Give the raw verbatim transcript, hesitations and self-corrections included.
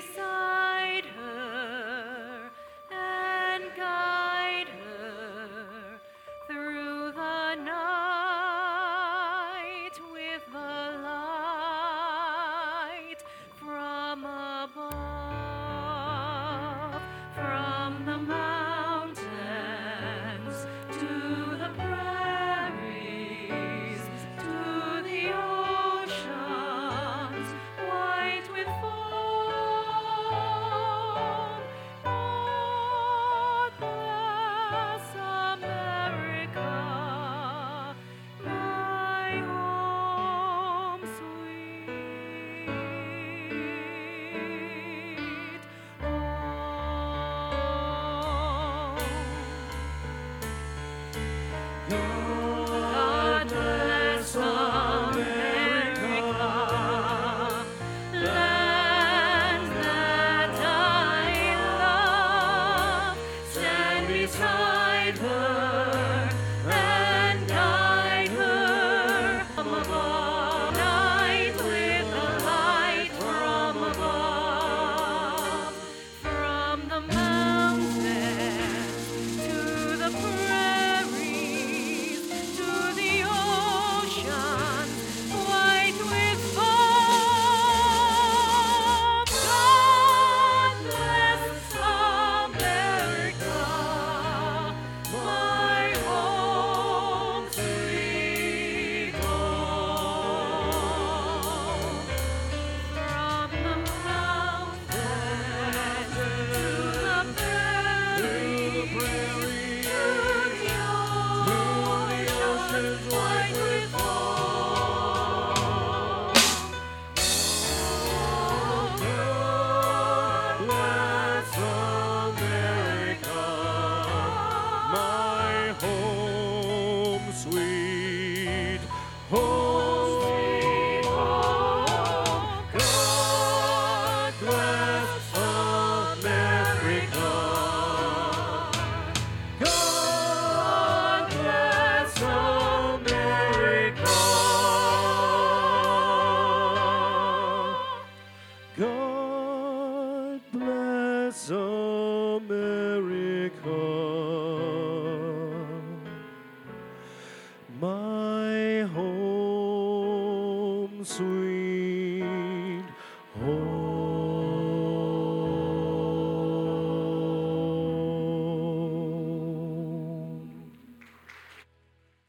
beside her and guide her through the night with the light from above, from the mountains to the prairies, to the oceans white with foam. God bless America, my home sweet home. God bless America, land that I love. Stand beside her and guide her from above. Night with the light from above, from the mountains to the prairies, to the ocean white with foam. God bless America, my home sweet home. From the mountains to the prairies, to the ocean white with foam. God bless America, my home sweet home. sweet home. God bless America. God bless America. God bless America, my home sweet